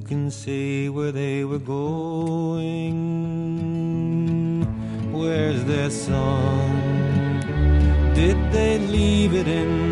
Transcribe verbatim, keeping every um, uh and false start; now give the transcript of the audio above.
can say where they were going? Where's their song? Did they leave it in